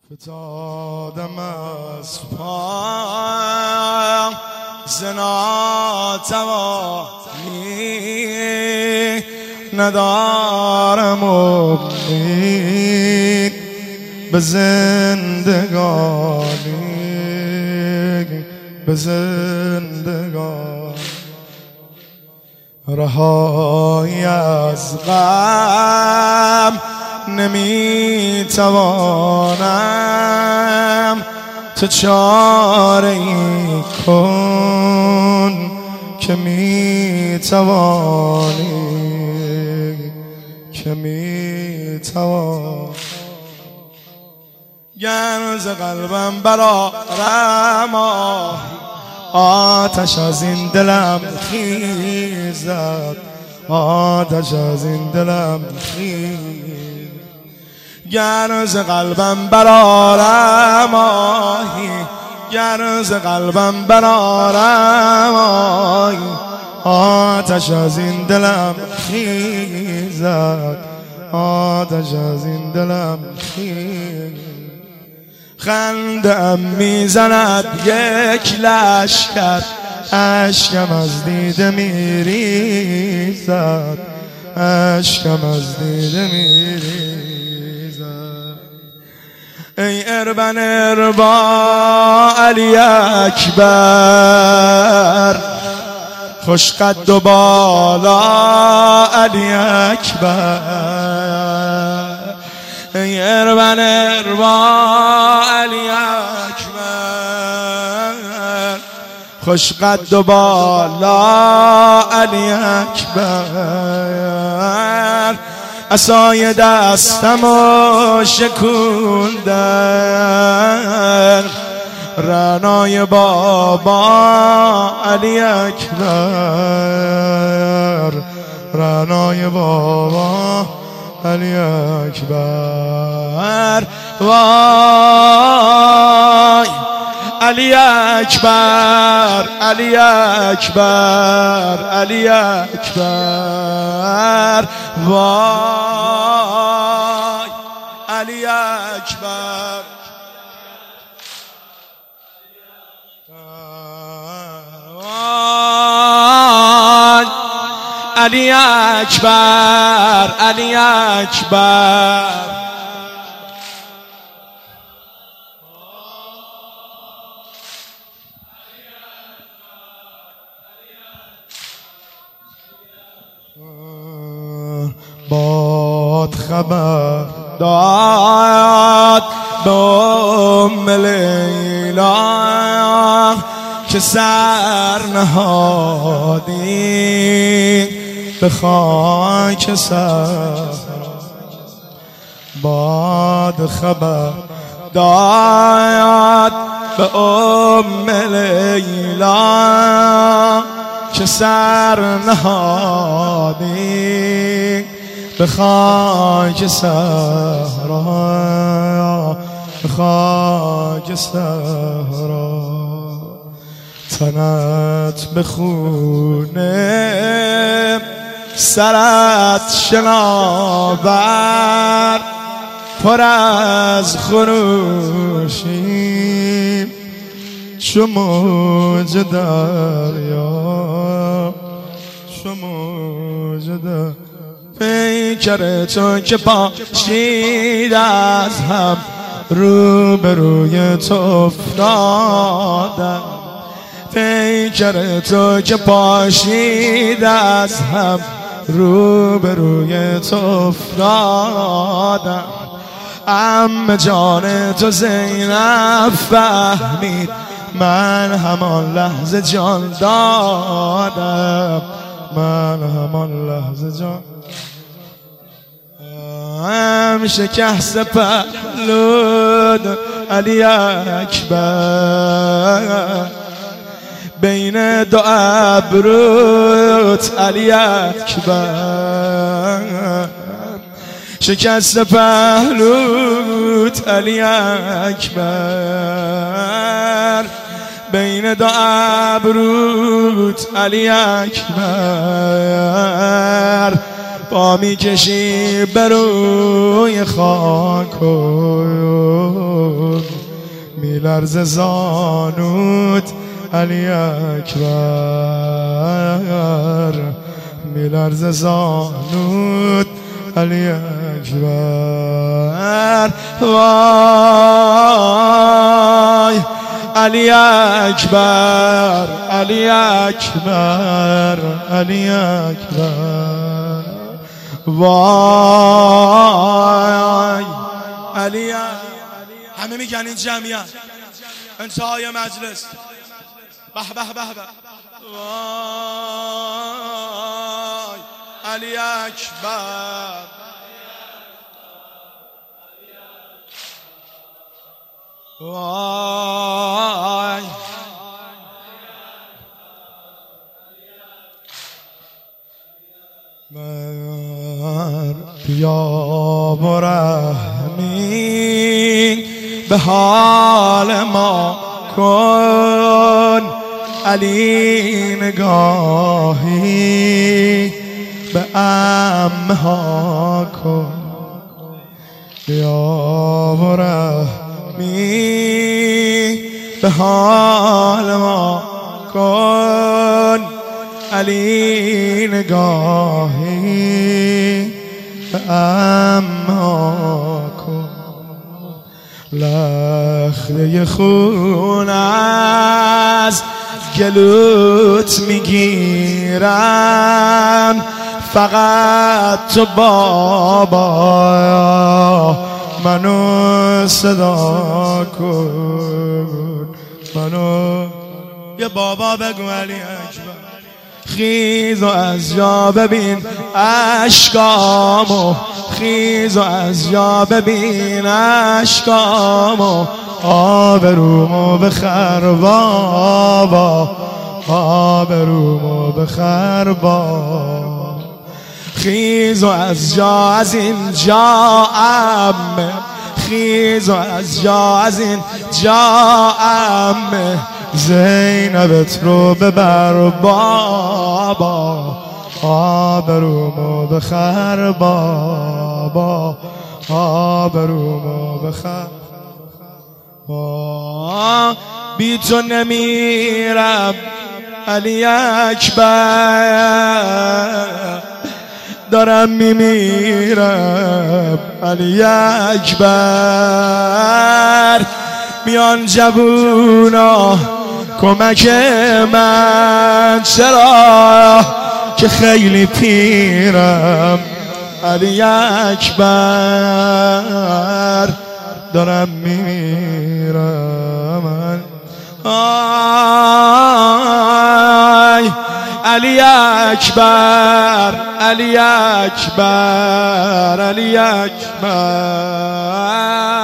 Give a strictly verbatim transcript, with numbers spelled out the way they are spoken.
فتادم از پا ز ناتوانی، ندارم امید به زندگانی، به زندگانی. رهایی از غم نمیتوانم، تو چاره ای کن که میتوانی، که میتوانی. گر ز قلبم برآرم آتش از این دلم خیزد، آتش از این دلم خیزد. گر ز قلبم برآرم آهی، گر ز قلبم برآرم آهی، آتش از این دلم خیزد، آتش از این دلم خیزد. خنده‌ام میزند یک لشکر، اشکم از دیده میریزد، اشکم از دیده میریزد. ای اربن اربا علی اکبر، خوش قد و بالا علی اکبر. ای اربن اربا علی اکبر، خوش قد و بالا علی اکبر. عصای دستم و شکوندن، رعنای بابا علی اکبر، رعنای بابا علی اکبر. وای علی اکبر، علی اکبر، علی اکبر. وای علی اکبر. وای علی اکبر، علی اکبر. باد خبر داد به ام لیلا که سر نهادی به خاک سر. باد خبر داد به ام لیلا که سر نهادی به خاک صحرا، به خاک صحرا. تنت به خونه سرت شناور، پر از خروشی چو موج دریا، چو موج دریا. پیکر تو که پاشید از هم، روبروی تو افتادم. پیکر تو که پاشید از هم، روبروی تو افتادم. عم جان تو زینب فهمید، من همان لحظه جان دادم، من همان لحظه جان. هم شکست پهلود علی اکبر، بین دو ابروت علی اکبر. شکست پهلوت علی اکبر، بین دو ابروت علی اکبر. پا می کشی بروی خاک میلرز زانوت علی اکبر، میلرز زانوت علی اکبر. وای علی اکبر، علی اکبر، علی اکبر. وای علی اکبر. همه میگن این جمعیت انتهای مجلس به به به به. وای علی اکبر. وای من بیا برحمی به حال ما کن، علی نگاهی به عمه ها کن. بیا برحمی به حال ما کن، علی نگاهی به عمه ها کن. لخته خون از گلوت میگیرم، فقط تو بابا منو صدا کن. منو یه بابا بگو علی اکبر. خیز و از جا ببین اشکامو، خیز و از جا ببین اشکامو، آبرومو بخر بابا، آبرومو بخر بابا. خیز و از جا از این جا عمه، خیز و از جا از این جا عمه، زینبت رو ببر بابا، آبرومو بخر بابا، آبرومو بخر. بی تو نمیرم علی اکبر، دارم میمیرم علی اکبر. میان جوونا کمک من، چرا که خیلی پیرم علی اکبر، دارم میمیرم. آی علی اکبر، علی اکبر، علی اکبر.